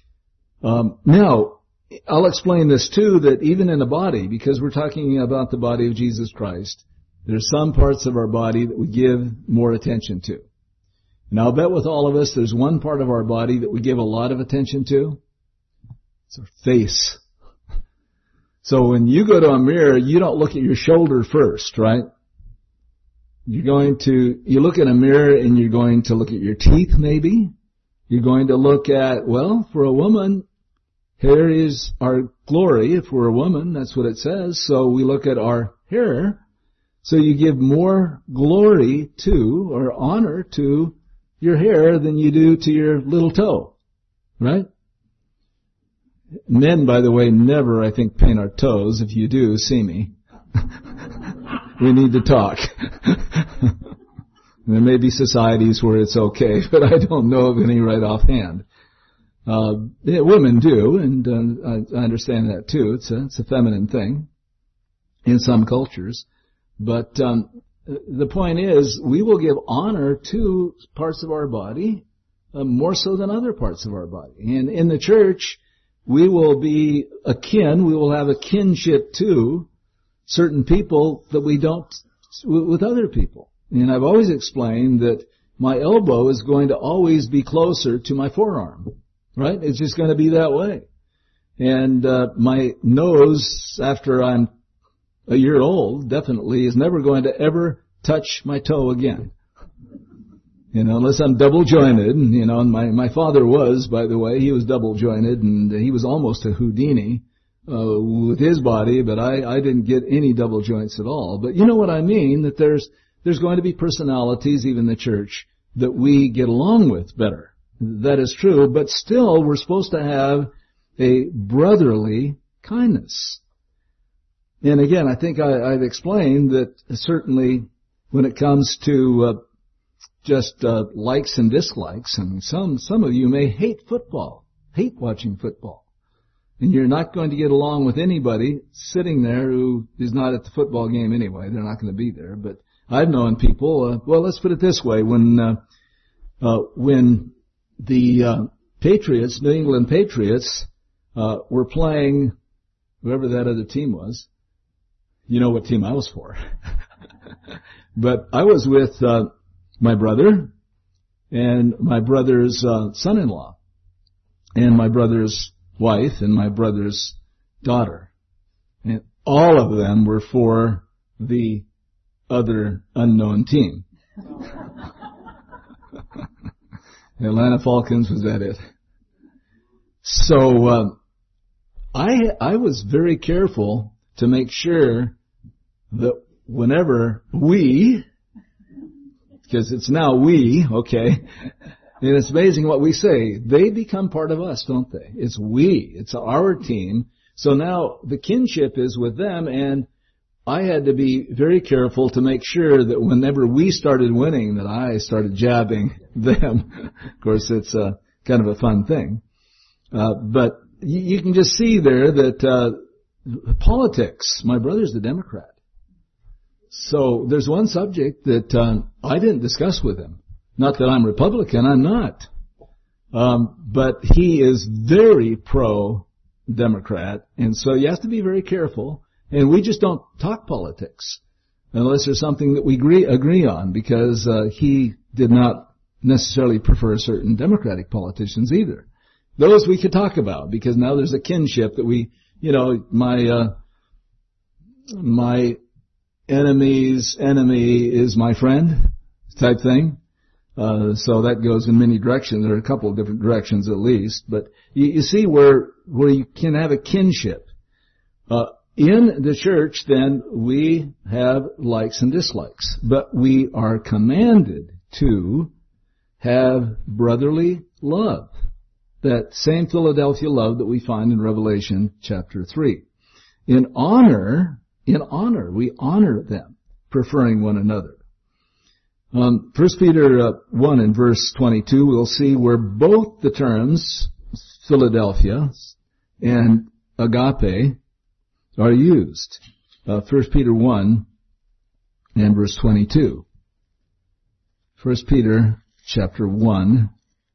Now, I'll explain this too, that even in the body, because we're talking about the body of Jesus Christ, there's some parts of our body that we give more attention to. And I'll bet with all of us, there's one part of our body that we give a lot of attention to. It's our face. So when you go to a mirror, you don't look at your shoulder first, right? You look in a mirror and you're going to look at your teeth maybe. You're going to look at, for a woman, hair is our glory. If we're a woman, that's what it says. So we look at our hair. So you give more glory to or honor to your hair than you do to your little toe, right? Men, by the way, never, I think, paint our toes. If you do, see me. We need to talk. There may be societies where it's okay, but I don't know of any right offhand. Women do, and I understand that too. It's a feminine thing in some cultures. But the point is, we will give honor to parts of our body more so than other parts of our body. And in the church, we will be akin, we will have a kinship to certain people that we don't with other people. And I've always explained that my elbow is going to always be closer to my forearm, right? It's just going to be that way. And my nose, after I'm a year old, definitely is never going to ever touch my toe again. Unless I'm double jointed, and my father was, by the way, he was double jointed, and he was almost a Houdini with his body, but I didn't get any double joints at all. But you know what I mean, that there's going to be personalities, even in the church, that we get along with better. That is true, but still we're supposed to have a brotherly kindness. And again, I think I've explained that certainly when it comes to just likes and dislikes, and some of you may hate football, hate watching football. And you're not going to get along with anybody sitting there who is not at the football game anyway. They're not going to be there. But I've known people, well, let's put it this way, when the Patriots, New England Patriots, were playing whoever that other team was, you know what team I was for. But I was with my brother and my brother's son-in-law and my brother's wife and my brother's daughter. And all of them were for the other unknown team. Atlanta Falcons, was that it? So I was very careful to make sure that whenever we, because it's now we, okay, and it's amazing what we say, they become part of us, don't they? It's we, it's our team. So now the kinship is with them, and I had to be very careful to make sure that whenever we started winning, that I started jabbing them. Of course, it's kind of a fun thing. But you can just see there that politics, my brother's a Democrat. So there's one subject that I didn't discuss with him. Not that I'm Republican, I'm not. But he is very pro-Democrat, and so you have to be very careful. And we just don't talk politics unless there's something that we agree on, because he did not necessarily prefer certain Democratic politicians either. Those we could talk about, because now there's a kinship that we, my enemy's enemy is my friend type thing. So that goes in many directions. There are a couple of different directions at least, but you see where you can have a kinship. In the church, then, we have likes and dislikes, but we are commanded to have brotherly love. That same Philadelphia love that we find in Revelation chapter 3. In honor, we honor them, preferring one another. 1 Peter 1 and verse 22, we'll see where both the terms Philadelphia and agape are used. 1 Peter 1 and verse 22. 1 Peter chapter 1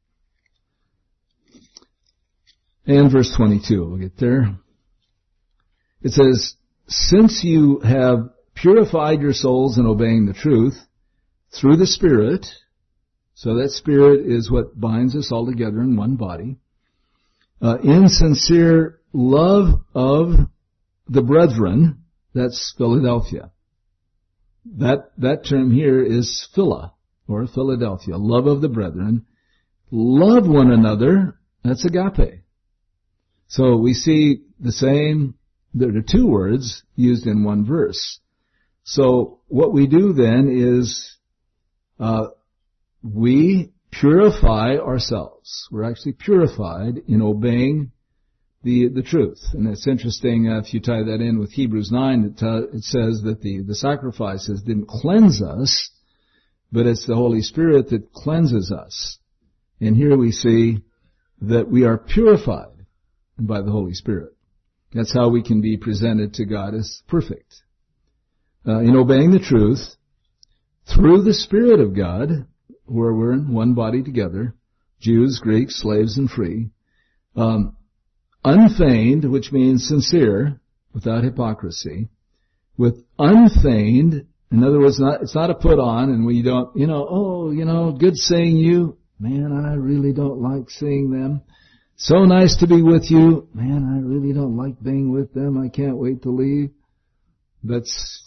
and verse 22. We'll get there. It says, since you have purified your souls in obeying the truth through the Spirit, so that Spirit is what binds us all together in one body, in sincere love of the brethren, that's Philadelphia. That term here is Phila, or Philadelphia, love of the brethren. Love one another, that's agape. So we see the same, there are two words used in one verse. So what we do then is we purify ourselves. We're actually purified in obeying the truth. And it's interesting, if you tie that in with Hebrews 9, it says that the sacrifices didn't cleanse us, but it's the Holy Spirit that cleanses us. And here we see that we are purified by the Holy Spirit. That's how we can be presented to God as perfect. In obeying the truth, through the Spirit of God, where we're in one body together, Jews, Greeks, slaves, and free, unfeigned, which means sincere, without hypocrisy, with unfeigned, in other words, it's not a put on, and we don't, good seeing you. Man, I really don't like seeing them. So nice to be with you. Man, I really don't like being with them. I can't wait to leave. That's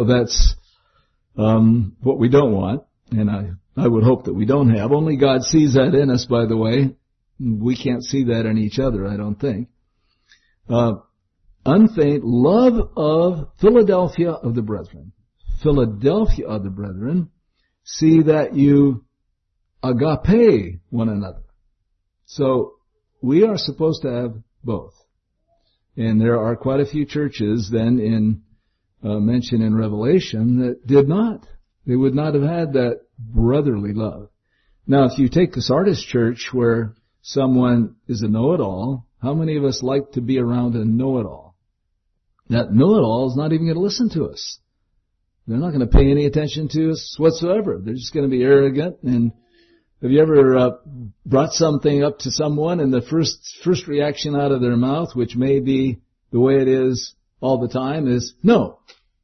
what we don't want. And I would hope that we don't have. Only God sees that in us, by the way. We can't see that in each other, I don't think. Unfeigned love of Philadelphia of the brethren. Philadelphia of the brethren. See that you agape one another. So, we are supposed to have both. And there are quite a few churches then mentioned in Revelation that did not. They would not have had that brotherly love. Now, if you take the Sardis church where someone is a know-it-all, how many of us like to be around a know-it-all? That know-it-all is not even going to listen to us. They're not going to pay any attention to us whatsoever. They're just going to be arrogant. And have you ever brought something up to someone and the first reaction out of their mouth, which may be the way it is all the time, is no?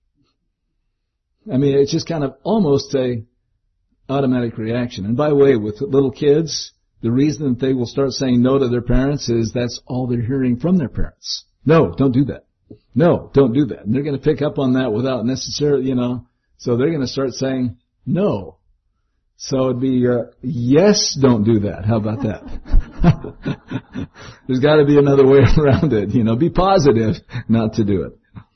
I mean, it's just kind of almost a automatic reaction. And by the way, with little kids, the reason that they will start saying no to their parents is that's all they're hearing from their parents. No, don't do that. No, don't do that. And they're going to pick up on that without necessarily, so they're going to start saying no. So it'd be, yes, don't do that. How about that? There's got to be another way around it. Be positive not to do it.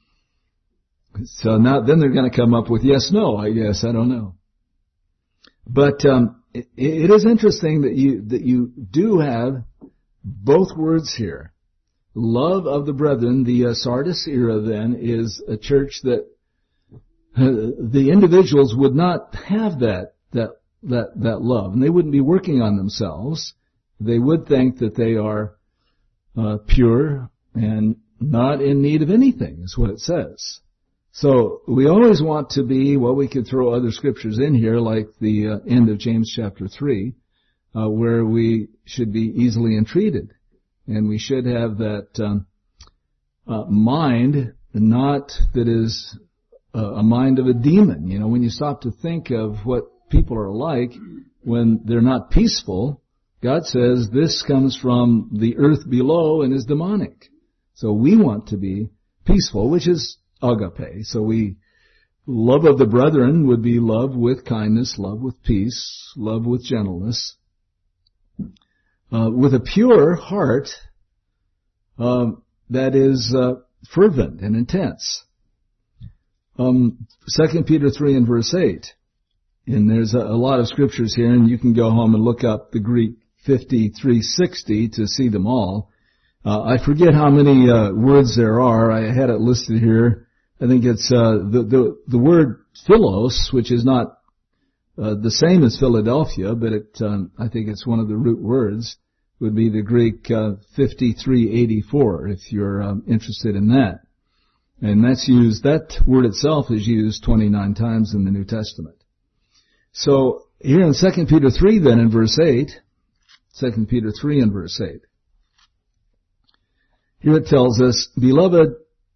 So now, then they're going to come up with yes, no, I guess. I don't know. But, it is interesting that you do have both words here. Love of the brethren. The Sardis era then is a church that the individuals would not have that love, and they wouldn't be working on themselves. They would think that they are pure and not in need of anything, is what it says. So we always want to be, we could throw other scriptures in here, like the end of James chapter 3, where we should be easily entreated. And we should have that mind, not that is a mind of a demon. When you stop to think of what people are like when they're not peaceful, God says this comes from the earth below and is demonic. So we want to be peaceful, which is agape. So love of the brethren would be love with kindness, love with peace, love with gentleness. With a pure heart that is fervent and intense. 2 Peter 3 and verse 8. And there's a lot of scriptures here, and you can go home and look up the Greek 5360 to see them all. I forget how many words there are. I had it listed here. I think it's the word philos, which is not the same as Philadelphia, but I think it's one of the root words, would be the Greek 5384, if you're interested in that. And that word itself is used 29 times in the New Testament. So here in 2 Peter 3 then in verse 8, 2 Peter 3 and verse 8, here it tells us, Beloved,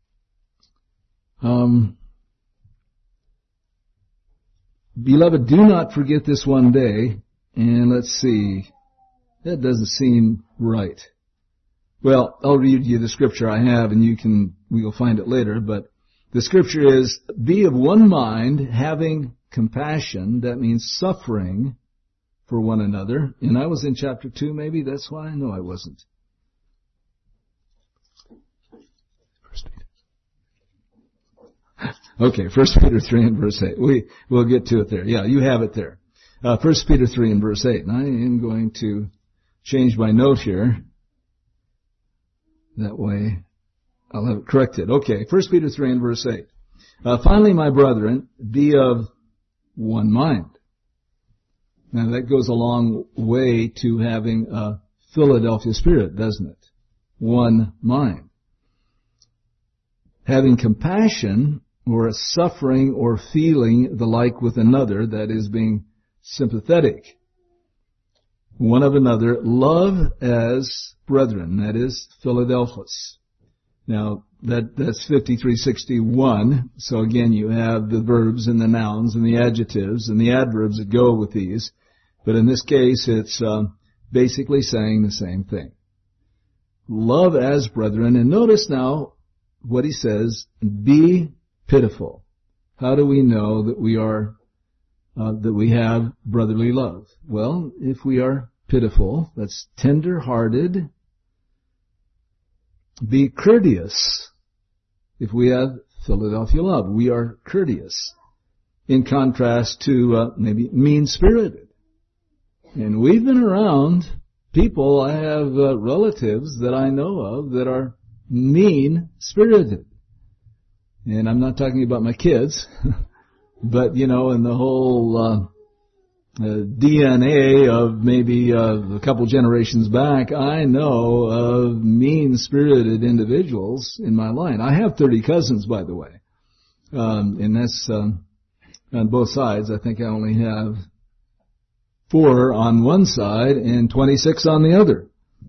do not forget this one day. And let's see, that doesn't seem right. Well, I'll read you the scripture I have, and we'll find it later, but the scripture is, be of one mind, having compassion. That means suffering for one another. And I was in chapter 2 maybe, that's why? No, I wasn't. Okay, 1 Peter 3 and verse 8. We'll get to it there. Yeah, you have it there. 1 Peter 3 and verse 8. And I am going to change my note here. That way I'll have it corrected. Okay, 1 Peter 3 and verse 8. Finally, my brethren, be of one mind. Now that goes a long way to having a Philadelphia spirit, doesn't it? One mind. Having compassion or suffering or feeling the like with another, that is being sympathetic one of another, love as brethren, that is Philadelphus. Now, that's 5361, so again you have the verbs and the nouns and the adjectives and the adverbs that go with these, but in this case it's basically saying the same thing. love as brethren. And notice now what he says, be pitiful. How do we know that we are, that we have brotherly love? Well, if we are pitiful, that's tender-hearted. Be courteous. If we have Philadelphia love, we are courteous. In contrast to maybe mean-spirited. And we've been around people, I have relatives that I know of that are mean-spirited. And I'm not talking about my kids, but, in the whole DNA of maybe a couple generations back, I know of mean-spirited individuals in my line. I have 30 cousins, by the way. And that's on both sides. I think I only have 4 on one side and 26 on the other.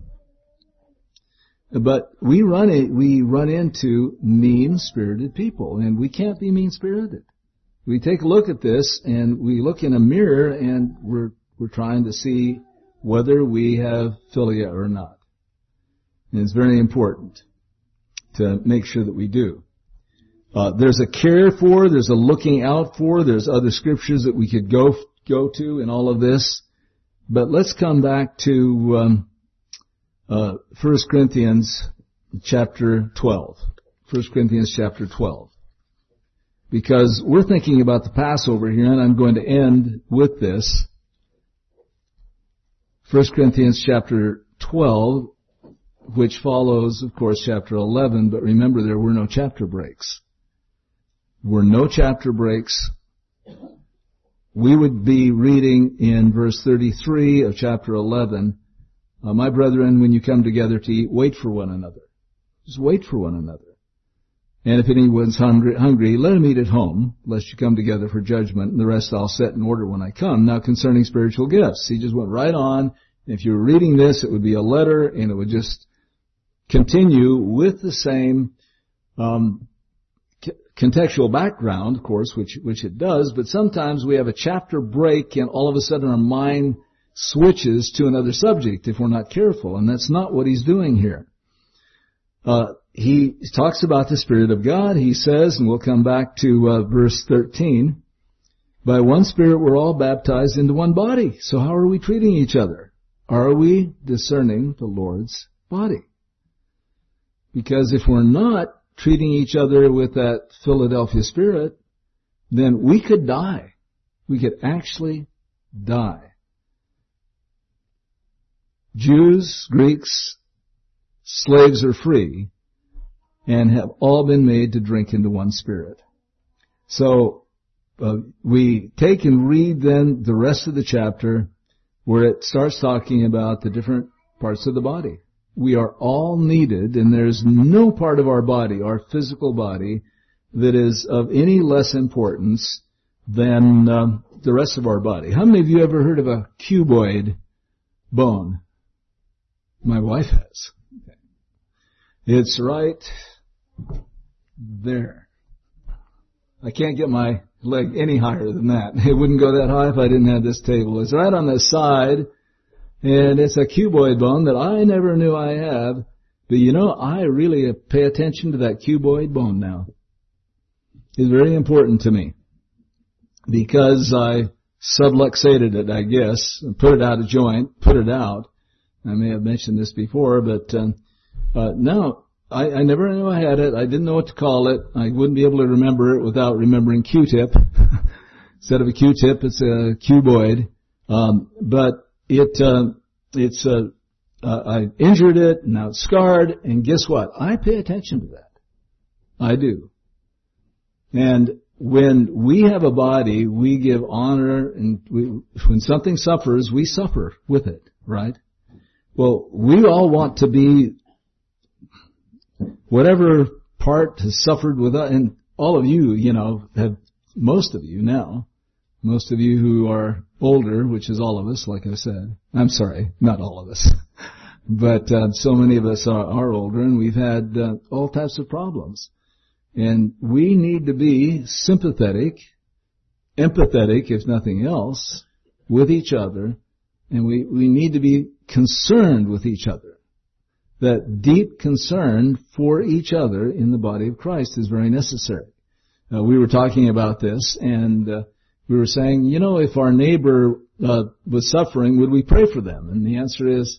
But we run into mean-spirited people, and we can't be mean-spirited. We take a look at this, and we look in a mirror, and we're trying to see whether we have philia or not. And it's very important to make sure that we do. There's a care for, there's a looking out for, there's other scriptures that we could go to in all of this. But let's come back to 1 Corinthians chapter 12. 1 Corinthians chapter 12. Because we're thinking about the Passover here, and I'm going to end with this. 1 Corinthians chapter 12, which follows, of course, chapter 11, but remember there were no chapter breaks. Were no chapter breaks. We would be reading in verse 33 of chapter 11, my brethren, when you come together to eat, wait for one another. Just wait for one another. And if anyone's hungry, let him eat at home, lest you come together for judgment, and the rest I'll set in order when I come. Now concerning spiritual gifts, he just went right on. If you were reading this, it would be a letter, and it would just continue with the same contextual background, of course, which it does, but sometimes we have a chapter break and all of a sudden our mind switches to another subject if we're not careful, and that's not what he's doing here. He talks about the Spirit of God. He says, and we'll come back to verse 13, by one Spirit we're all baptized into one body. So how are we treating each other? Are we discerning the Lord's body? Because if we're not treating each other with that Philadelphia spirit, then we could die. We could actually die. Jews, Greeks, slaves or free, and have all been made to drink into one spirit. So we take and read then the rest of the chapter where it starts talking about the different parts of the body. We are all needed, and there's no part of our body, our physical body, that is of any less importance than the rest of our body. How many of you ever heard of a cuboid bone? My wife has. It's right there. I can't get my leg any higher than that. It wouldn't go that high if I didn't have this table. It's right on the side. And it's a cuboid bone that I never knew I have. But I really pay attention to that cuboid bone now. It's very important to me. Because I subluxated it, I guess, and put it out of joint, put it out. I may have mentioned this before, but no, I never knew I had it. I didn't know what to call it. I wouldn't be able to remember it without remembering Q-tip. Instead of a Q-tip, it's a cuboid. But I injured it, now it's scarred, and guess what? I pay attention to that. I do. And when we have a body, we give honor, and when something suffers, we suffer with it, right? Well, we all want to be whatever part has suffered with us, and all of you, have, most of you now, most of you who are older, which is all of us, like I said. I'm sorry, not all of us. But so many of us are older, and we've had all types of problems. And we need to be sympathetic, empathetic, if nothing else, with each other. And we need to be concerned with each other. that deep concern for each other in the body of Christ is very necessary. We were talking about this, and we were saying, if our neighbor was suffering, would we pray for them? And the answer is,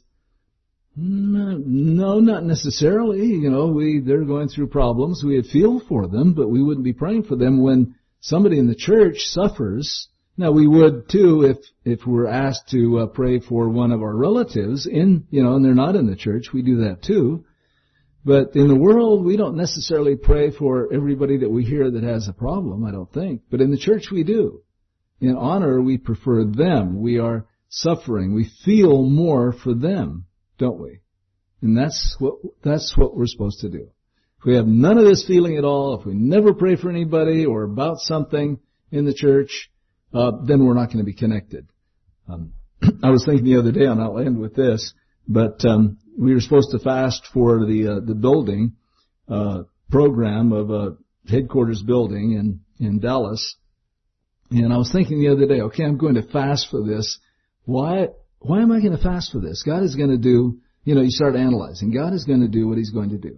no, not necessarily. They're going through problems. We would feel for them, but we wouldn't be praying for them. When somebody in the church suffers, now we would too if we're asked to pray for one of our relatives and they're not in the church, we do that too. But in the world, we don't necessarily pray for everybody that we hear that has a problem, I don't think. But in the church, we do. In honor, we prefer them. We are suffering. We feel more for them, don't we? And that's what we're supposed to do. If we have none of this feeling at all, if we never pray for anybody or about something in the church, then we're not going to be connected. I was thinking the other day, and I'll end with this, but we were supposed to fast for the building program of a headquarters building in Dallas. And I was thinking the other day, okay, I'm going to fast for this. Why am I going to fast for this? God is going to do, you start analyzing. God is going to do what He's going to do.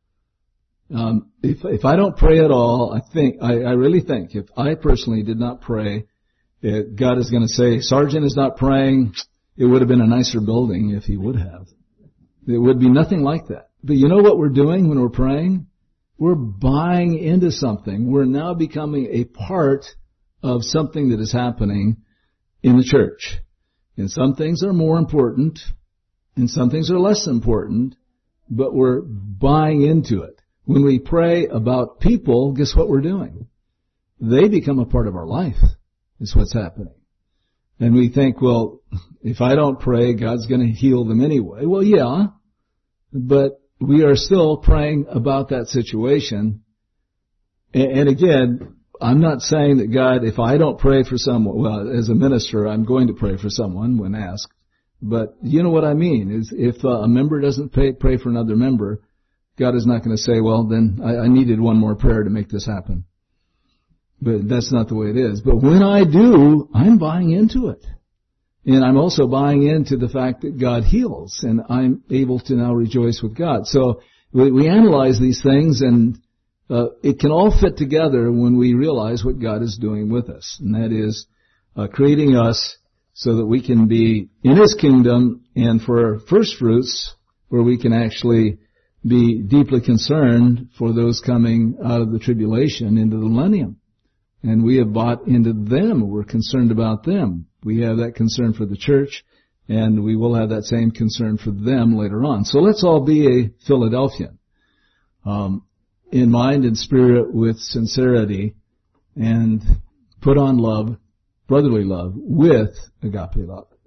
If I don't pray at all, I really think if I personally did not pray, God is going to say, Sergeant is not praying. It would have been a nicer building if he would have. It would be nothing like that. But you know what we're doing when we're praying? We're buying into something. We're now becoming a part of something that is happening in the church. And some things are more important, and some things are less important, but we're buying into it. When we pray about people, guess what we're doing? They become a part of our life, is what's happening. And we think, well, if I don't pray, God's going to heal them anyway. Well, yeah, but we are still praying about that situation. And again, I'm not saying that God, if I don't pray for someone, well, as a minister, I'm going to pray for someone when asked. But you know what I mean, is if a member doesn't pray for another member, God is not going to say, well, then I needed one more prayer to make this happen. But that's not the way it is. But when I do, I'm buying into it. And I'm also buying into the fact that God heals, and I'm able to now rejoice with God. So we analyze these things, and it can all fit together when we realize what God is doing with us. And that is creating us so that we can be in His kingdom, and for first fruits, where we can actually be deeply concerned for those coming out of the tribulation into the millennium. And we have bought into them. We're concerned about them. We have that concern for the church, and we will have that same concern for them later on. So let's all be a Philadelphian, in mind and spirit, with sincerity, and put on love, brotherly love, with agape love.